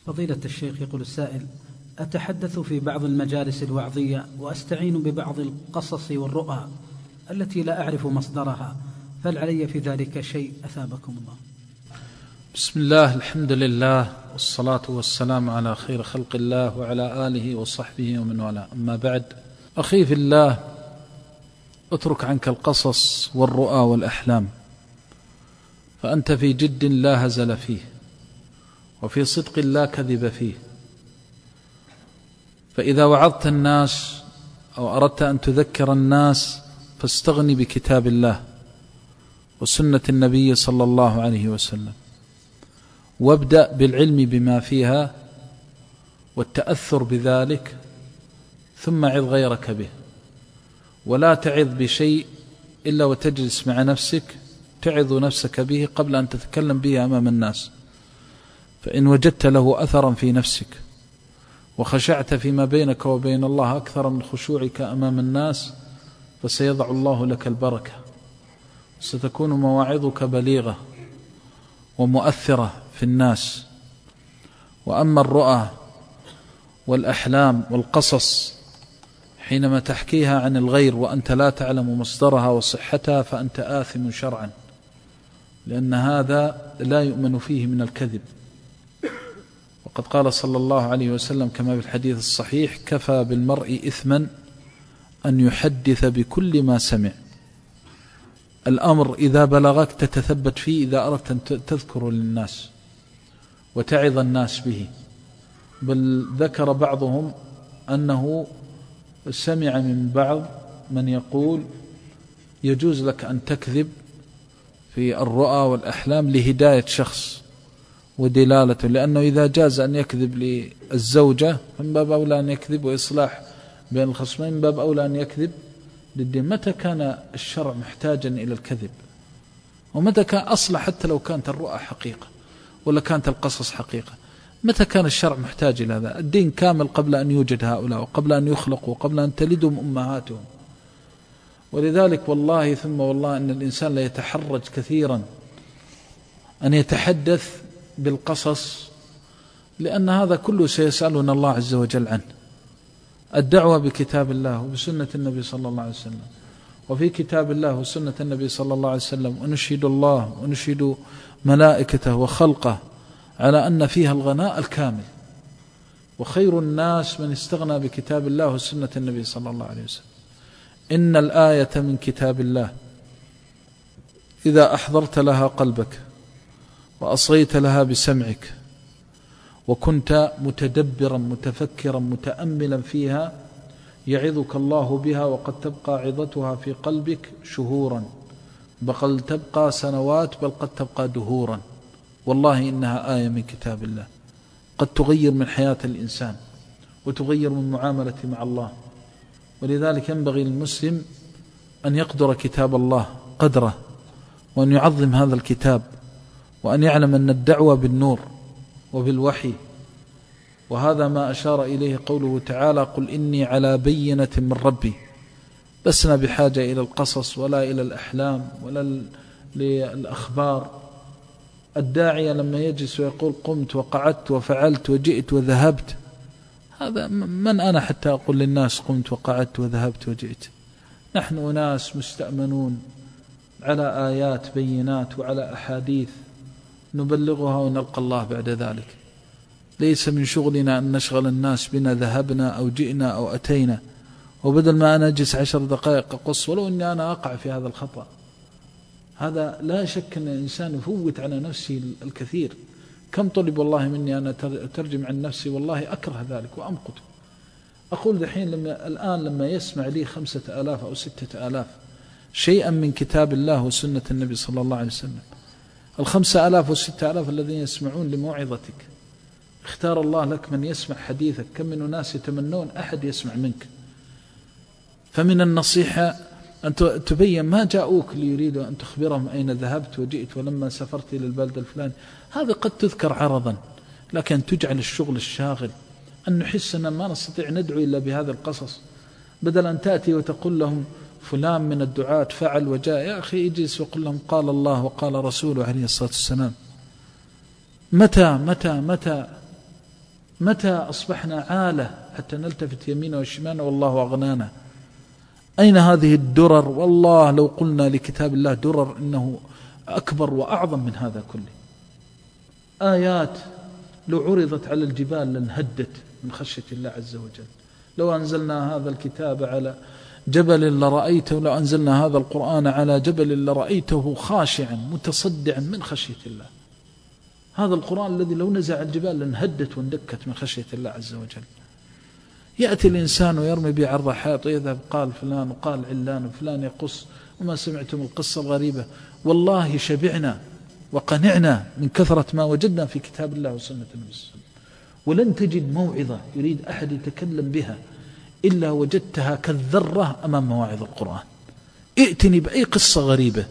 فضيلة الشيخ، يقول السائل: أتحدث في بعض المجالس الوعظية وأستعين ببعض القصص والرؤى التي لا أعرف مصدرها، فهل علي في ذلك شيء أثابكم الله؟ بسم الله، الحمد لله، والصلاة والسلام على خير خلق الله وعلى آله وصحبه ومن والاه، أما بعد. أخي في الله، اترك عنك القصص والرؤى والأحلام، فأنت في جد لا هزل فيه، وفي صدق لا كذب فيه. فإذا وعظت الناس أو أردت أن تذكر الناس فاستغني بكتاب الله وسنة النبي صلى الله عليه وسلم، وابدأ بالعلم بما فيها والتأثر بذلك، ثم عظ غيرك به. ولا تعظ بشيء إلا وتجلس مع نفسك تعظ نفسك به قبل أن تتكلم به أمام الناس، فإن وجدت له أثرا في نفسك وخشعت فيما بينك وبين الله أكثر من خشوعك أمام الناس فسيضع الله لك البركة، ستكون مواعظك بليغة ومؤثرة في الناس. وأما الرؤى والأحلام والقصص حينما تحكيها عن الغير وأنت لا تعلم مصدرها وصحتها فأنت آثم شرعا، لأن هذا لا يؤمن فيه من الكذب. وقد قال صلى الله عليه وسلم كما في الحديث الصحيح: كفى بالمرء إثما أن يحدث بكل ما سمع. الأمر إذا بلغك تتثبت فيه إذا أردت أن تذكر للناس وتعظ الناس به. بل ذكر بعضهم أنه سمع من بعض من يقول: يجوز لك أن تكذب في الرؤى والأحلام لهداية شخص ودلالته، لأنه إذا جاز أن يكذب للزوجة من باب أولى أن يكذب، وإصلاح بين الخصمين من باب أولى أن يكذب للدين. متى كان الشرع محتاجا إلى الكذب؟ ومتى كان أصلا حتى لو كانت الرؤى حقيقة ولا كانت القصص حقيقة؟ متى كان الشرع محتاج إلى هذا؟ الدين كامل قبل أن يوجد هؤلاء، وقبل أن يخلقوا، وقبل أن تلدهم أمهاتهم. ولذلك والله ثم والله أن الإنسان لا يتحرج كثيرا أن يتحدث بالقصص، لأن هذا كله سيسألنا الله عز وجل عنه. الدعوة بكتاب الله وبسنة النبي صلى الله عليه وسلم، وفي كتاب الله وسنة النبي صلى الله عليه وسلم ونشهد الله ونشهد ملائكته وخلقه على أن فيها الغناء الكامل. وخير الناس من استغنى بكتاب الله وسنة النبي صلى الله عليه وسلم. إن الآية من كتاب الله إذا أحضرت لها قلبك وأصغيت لها بسمعك وكنت متدبرا متفكرا متأملا فيها يعظك الله بها، وقد تبقى عظتها في قلبك شهورا، بل تبقى سنوات، بل قد تبقى دهورا. والله إنها آية من كتاب الله قد تغير من حياة الإنسان وتغير من معاملته مع الله. ولذلك ينبغي للمسلم أن يقدر كتاب الله قدره، وأن يعظم هذا الكتاب، وأن يعلم أن الدعوة بالنور وبالوحي. وهذا ما أشار إليه قوله تعالى: قل إني على بينة من ربي. لسنا بحاجة إلى القصص ولا إلى الأحلام ولا للأخبار. الداعية لما يجلس ويقول قمت وقعدت وفعلت وجئت وذهبت، هذا من أنا حتى أقول للناس قمت وقعدت وذهبت وجئت؟ نحن أناس مستأمنون على آيات بينات وعلى أحاديث نبلغها ونلقى الله بعد ذلك. ليس من شغلنا أن نشغل الناس بنا ذهبنا أو جئنا أو أتينا، وبدل ما أنا أجلس 10 دقائق أقص ولو أني أنا أقع في هذا الخطأ. هذا لا شك أن الإنسان يفوت على نفسه الكثير. كم طلب والله مني أن أترجم عن نفسي، والله أكره ذلك وأمقت. أقول دحين الآن لما يسمع لي 5000 أو 6000 شيئا من كتاب الله وسنة النبي صلى الله عليه وسلم، 5000 و6000 الذين يسمعون لموعظتك، اختار الله لك من يسمع حديثك. كم من ناس يتمنون أحد يسمع منك. فمن النصيحة أن تبين ما جاءوك ليريدوا أن تخبرهم أين ذهبت وجئت ولما سافرت إلى البلد الفلاني. هذا قد تذكر عرضا، لكن تجعل الشغل الشاغل أن نحس أن ما نستطيع ندعو إلا بهذا القصص، بدل أن تأتي وتقول لهم فلان من الدعاة فعل وجاء. يا أخي اجلس وقل لهم قال الله وقال رسوله عليه الصلاة والسلام. متى متى أصبحنا عالة حتى نلتفت يمينا وشمالا والله أغنانا؟ أين هذه الدرر؟ والله لو قلنا لكتاب الله درر إنه أكبر وأعظم من هذا كله. آيات لو عرضت على الجبال لانهدت من خشية الله عز وجل. لو أنزلنا هذا الكتاب على جبل لرأيته، لو أنزلنا هذا القرآن على جبل لرأيته خاشعا متصدعا من خشية الله. هذا القرآن الذي لو نزع الجبال لانهدت واندكت من خشية الله عز وجل. يأتي الإنسان ويرمي بعرض حائط ويذهب قال فلان وقال علان وفلان يقص وما سمعتم القصة الغريبة. والله شبعنا وقنعنا من كثرة ما وجدنا في كتاب الله وسنة النبي صلى الله عليه وسلم، ولن تجد موعظة يريد أحد يتكلم بها إلا وجدتها كالذرة أمام مواعظ القرآن. ائتني بأي قصة غريبة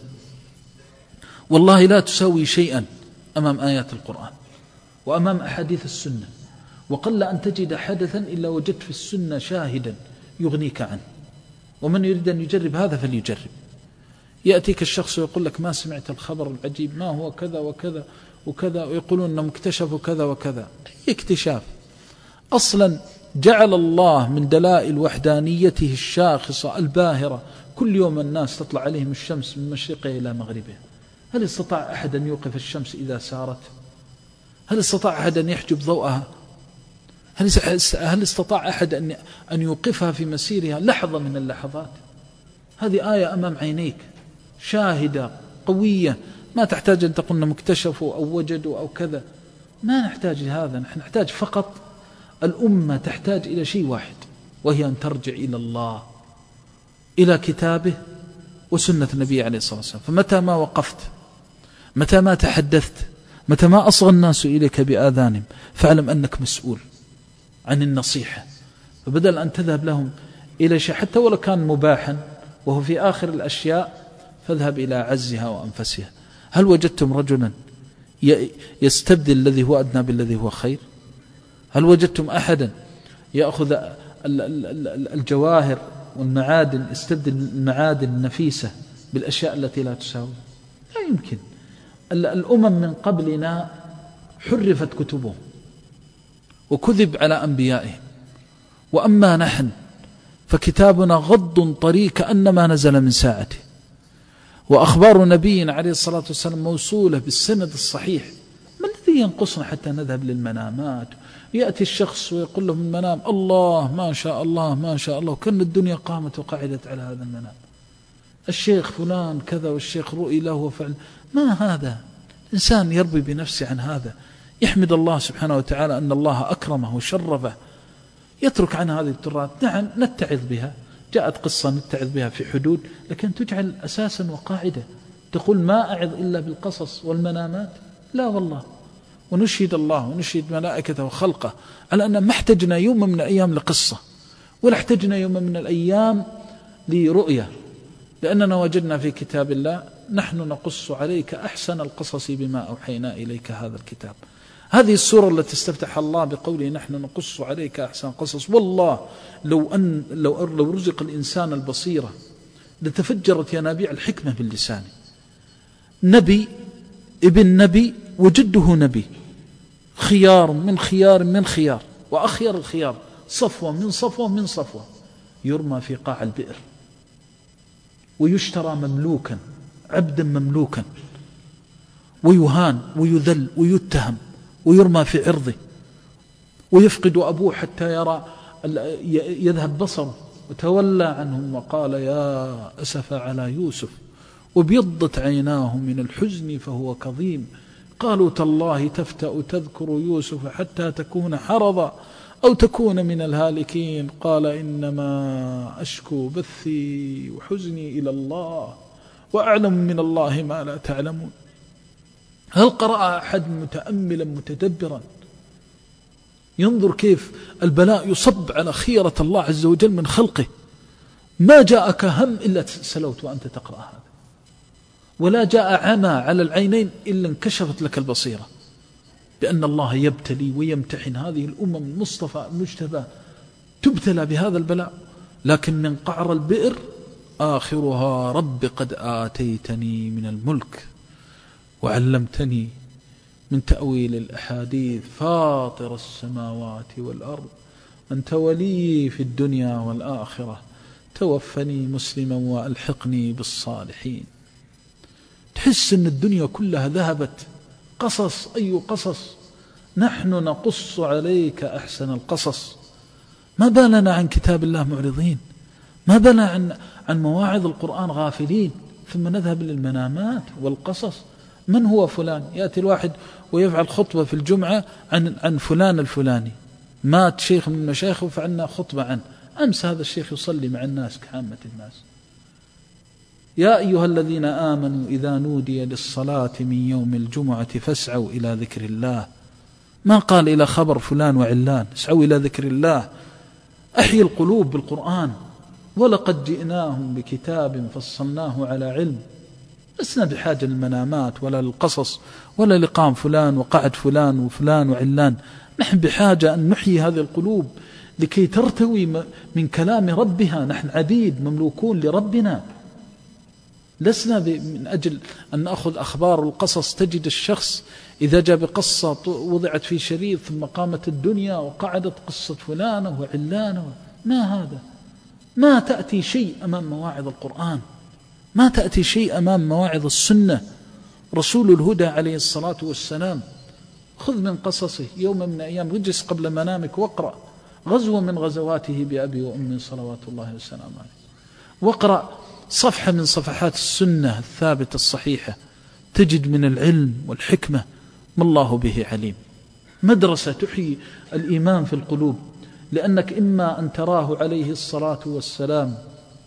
والله لا تساوي شيئا أمام آيات القرآن وأمام أحاديث السنة. وقل أن تجد حدثا إلا وجدت في السنة شاهدا يغنيك عنه. ومن يريد أن يجرب هذا فليجرب. يأتيك الشخص ويقول لك ما سمعت الخبر العجيب، ما هو كذا وكذا وكذا، ويقولون أنهم اكتشفوا كذا وكذا. أي اكتشاف؟ أصلا جعل الله من دلائل وحدانيته الشاخصة الباهرة كل يوم الناس تطلع عليهم الشمس من مشرقها إلى مغربها. هل استطاع أحد أن يوقف الشمس إذا سارت؟ هل استطاع أحد أن يحجب ضوءها؟ هل استطاع أحد أن يوقفها في مسيرها لحظة من اللحظات؟ هذه آية أمام عينيك شاهدة قوية، ما تحتاج أن تقولنا مكتشفوا أو وجدوا أو كذا. ما نحتاج هذا. نحن نحتاج فقط، الأمة تحتاج إلى شيء واحد، وهي أن ترجع إلى الله، إلى كتابه وسنة النبي عليه الصلاة والسلام. فمتى ما وقفت، متى ما تحدثت، متى ما أصغى الناس إليك بآذانهم، فاعلم أنك مسؤول عن النصيحة. فبدل أن تذهب لهم إلى شيء حتى ولو كان مباحا وهو في آخر الأشياء، فاذهب إلى عزها وأنفسها. هل وجدتم رجلا يستبدل الذي هو أدنى بالذي هو خير؟ هل وجدتم أحدا يأخذ الجواهر والمعادن، يستبدل المعادن النفيسة بالأشياء التي لا تساوي؟ لا يمكن. الأمم من قبلنا حرفت كتبهم وكذب على أنبيائهم، وأما نحن فكتابنا غض طري كأنما نزل من ساعته، وأخبار نبينا عليه الصلاة والسلام موصولة بالسند الصحيح. ما الذي ينقصنا حتى نذهب للمنامات؟ يأتي الشخص ويقول له من المنام الله ما شاء الله ما شاء الله، وكأن الدنيا قامت وقعدت على هذا المنام. الشيخ فلان كذا والشيخ رؤي له وفعل. ما هذا؟ الإنسان يربي بنفسه عن هذا، يحمد الله سبحانه وتعالى أن الله أكرمه وشرفه، يترك عن هذه التراث. نعم نتعظ بها، جاءت قصة نتعظ بها في حدود، لكن تجعل أساسا وقاعدة. تقول ما أعظ إلا بالقصص والمنامات؟ لا والله. ونشهد الله ونشهد ملائكته وخلقه على أن ما احتجنا يوم من الأيام لقصة، ولا احتجنا يوم من الأيام لرؤية، لأننا وجدنا في كتاب الله نحن نقص عليك أحسن القصص بما أوحينا إليك هذا الكتاب. هذه السورة التي استفتح الله بقوله نحن نقص عليك أحسن القصص. والله لو رزق الإنسان البصيرة لتفجرت ينابيع الحكمة باللسان. نبي ابن نبي وجده نبي، خيار من خيار من خيار، وأخير الخيار، صفوة من صفوة من صفوة، يرمى في قاع البئر ويشترى مملوكا، عبدا مملوكا، ويهان ويذل ويتهم ويرمى في عرضه، ويفقد أبوه حتى يرى يذهب بصره، وتولى عنهم وقال يا أسف على يوسف وبيضت عيناه من الحزن فهو كظيم. قالوا تالله تفتأ تذكر يوسف حتى تكون حرضا أو تكون من الهالكين. قال إنما أشكو بثي وحزني إلى الله وأعلم من الله ما لا تعلمون. هل قرأ أحد متأملا متدبرا ينظر كيف البلاء يصب على خيرة الله عز وجل من خلقه؟ ما جاءك هم إلا سلوت وأنت تقرأ هذا، ولا جاء عمى على العينين إلا انكشفت لك البصيرة، بأن الله يبتلي ويمتحن هذه الأمم المصطفى المجتبى، تبتلى بهذا البلاء. لكن من قعر البئر آخرها رب قد آتيتني من الملك وعلمتني من تأويل الأحاديث: فاطر السماوات والأرض أنت ولي في الدنيا والآخرة توفني مسلما وألحقني بالصالحين. تحس أن الدنيا كلها ذهبت. قصص، أي قصص؟ نحن نقص عليك أحسن القصص. ما بالنا عن كتاب الله معرضين؟ ما بالنا عن مواعظ القرآن غافلين؟ ثم نذهب للمنامات والقصص. من هو فلان؟ يأتي الواحد ويفعل خطبة في الجمعة عن فلان الفلاني، مات شيخ من مشايخه فعلنا خطبة عنه. أمس هذا الشيخ يصلي مع الناس كعامة الناس. يا أيها الذين آمنوا إذا نودي للصلاة من يوم الجمعة فاسعوا إلى ذكر الله. ما قال إلى خبر فلان وعلان، اسعوا إلى ذكر الله. أحيي القلوب بالقرآن. ولقد جئناهم بكتاب فصلناه على علم. لسنا بحاجة للمنامات ولا للقصص ولا لقام فلان وقعد فلان وفلان وعلان. نحن بحاجة أن نحيي هذه القلوب لكي ترتوي من كلام ربها. نحن عبيد مملوكون لربنا، لسنا من أجل أن نأخذ أخبار القصص. تجد الشخص إذا جاء بقصة وضعت في شريط ثم قامت الدنيا وقعدت قصة فلانة وعلانة. ما هذا؟ ما تأتي شيء أمام مواعظ القرآن، ما تأتي شيء أمام مواعظ السنة. رسول الهدى عليه الصلاة والسلام خذ من قصصه يوم من أيام، اجلس قبل منامك واقرأ غزوة من غزواته بأبي وأمي صلوات الله وسلامه عليه، واقرأ صفحة من صفحات السنة الثابتة الصحيحة، تجد من العلم والحكمة ما الله به عليم. مدرسة تحيي الإيمان في القلوب، لأنك إما أن تراه عليه الصلاة والسلام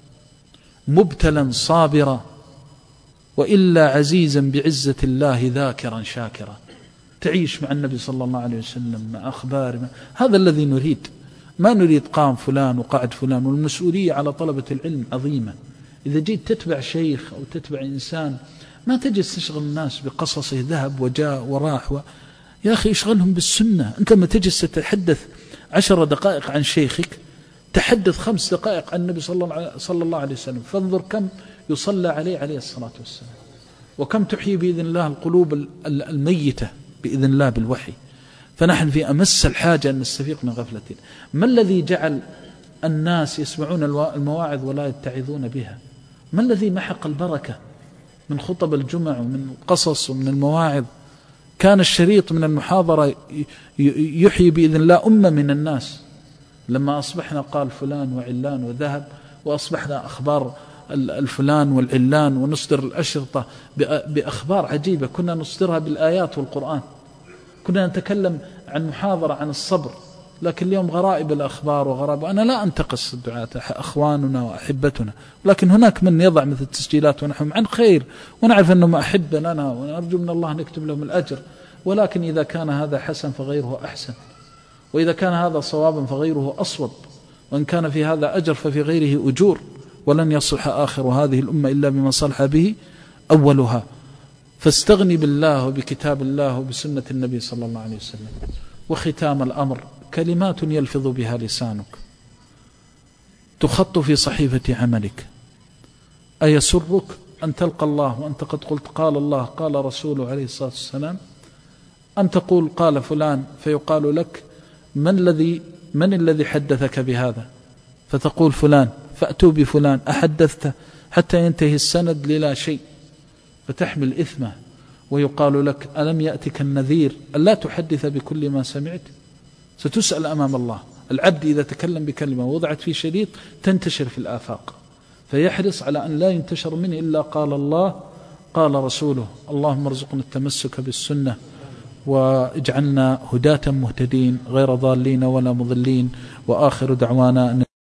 مبتلا صابرا، وإلا عزيزا بعزة الله ذاكرا شاكرا. تعيش مع النبي صلى الله عليه وسلم مع أخبار. هذا الذي نريد، ما نريد قام فلان وقعد فلان. والمسؤولية على طلبة العلم عظيمة. إذا جيت تتبع شيخ أو تتبع إنسان ما تجلس تشغل الناس بقصصه ذهب وجاء وراح يا أخي اشغلهم بالسنة. أنت لما تجلس تتحدث 10 دقائق عن شيخك، تحدث 5 دقائق عن النبي صلى الله عليه وسلم. فانظر كم يصلى عليه الصلاة والسلام، وكم تحيي بإذن الله القلوب الميتة بإذن الله بالوحي. فنحن في أمس الحاجة أن نستفيق من غفلتنا. ما الذي جعل الناس يسمعون المواعظ ولا يتعظون بها؟ ما الذي محق البركة من خطب الجمع ومن القصص ومن المواعظ؟ كان الشريط من المحاضرة يحيي بإذن الله أمة من الناس. لما أصبحنا قال فلان وعلان وذهب، وأصبحنا أخبار الفلان والعلان، ونصدر الأشرطة بأخبار عجيبة كنا نصدرها بالآيات والقرآن. كنا نتكلم عن محاضرة عن الصبر، لكن اليوم غرائب الأخبار وغرائب. وأنا لا أنتقص الدعاة، أخواننا وأحبتنا، لكن هناك من يضع مثل التسجيلات ونحن عن خير ونعرف أنهم أحب لنا ونرجو من الله نكتب لهم الأجر. ولكن إذا كان هذا حسن فغيره أحسن، وإذا كان هذا صوابا فغيره أصوب، وإن كان في هذا أجر ففي غيره أجور. ولن يصلح آخر هذه الأمة إلا بما صلح به أولها. فاستغني بالله وبكتاب الله وبسنة النبي صلى الله عليه وسلم. وختام الأمر كلمات يلفظ بها لسانك تخط في صحيفة عملك. أيسرك أن تلقى الله وأنت قد قلت قال الله قال رسوله عليه الصلاة والسلام، أم تقول قال فلان فيقال لك من الذي حدثك بهذا؟ فتقول فلان، فأتوا بفلان أحدثته، حتى ينتهي السند للا شيء، فتحمل إثمه. ويقال لك ألم يأتك النذير ألا تحدث بكل ما سمعت؟ ستسأل أمام الله. العبد إذا تكلم بكلمة ووضعت في شريط تنتشر في الآفاق، فيحرص على أن لا ينتشر منه إلا قال الله قال رسوله. اللهم ارزقنا التمسك بالسنة، واجعلنا هداة مهتدين غير ضالين ولا مضلين. وآخر دعوانا